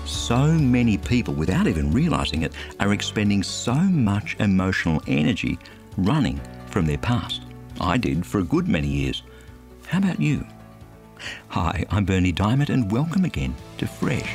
So many people, without even realising it, are expending so much emotional energy running from their past. I did for a good many years. How about you? Hi, I'm Berni Dymet and welcome again to Fresh.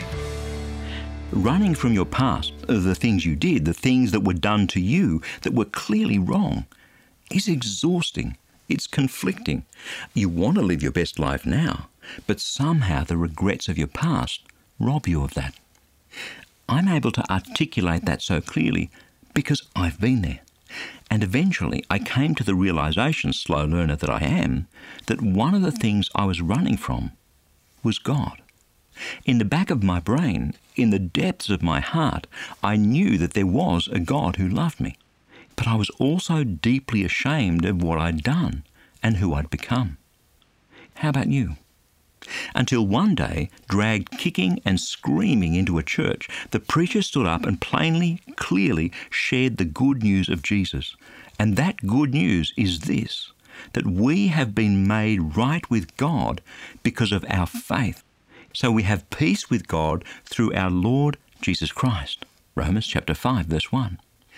Running from your past, the things you did, the things that were done to you that were clearly wrong, is exhausting. It's conflicting. You want to live your best life now, but somehow the regrets of your past rob you of that. I'm able to articulate that so clearly because I've been there. And eventually I came to the realisation, slow learner that I am, that one of the things I was running from was God. In the back of my brain, in the depths of my heart, I knew that there was a God who loved me. But I was also deeply ashamed of what I'd done and who I'd become. How about you? Until one day, dragged kicking and screaming into a church, the preacher stood up and plainly, clearly shared the good news of Jesus. And that good news is this, that we have been made right with God because of our faith. So we have peace with God through our Lord Jesus Christ. Romans chapter 5, verse 1.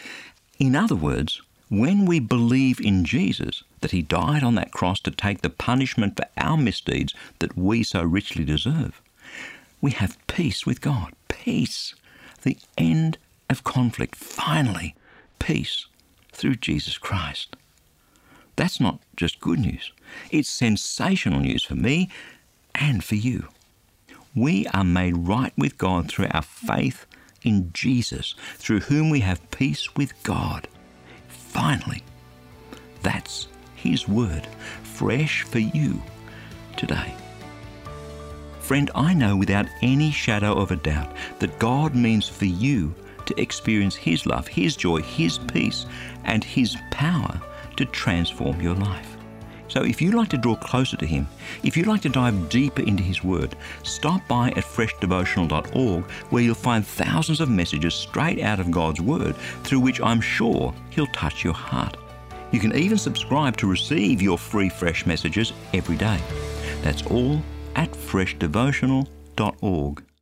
In other words, when we believe in Jesus, that he died on that cross to take the punishment for our misdeeds that we so richly deserve, we have peace with God. Peace. The end of conflict. Finally, peace through Jesus Christ. That's not just good news. It's sensational news for me and for you. We are made right with God through our faith in Jesus, through whom we have peace with God. Finally, that's his word, fresh for you today. Friend, I know without any shadow of a doubt that God means for you to experience his love, his joy, his peace, and his power to transform your life. So if you'd like to draw closer to him, if you'd like to dive deeper into his word, stop by at freshdevotional.org, where you'll find thousands of messages straight out of God's word through which I'm sure he'll touch your heart. You can even subscribe to receive your free Fresh messages every day. That's all at freshdevotional.org.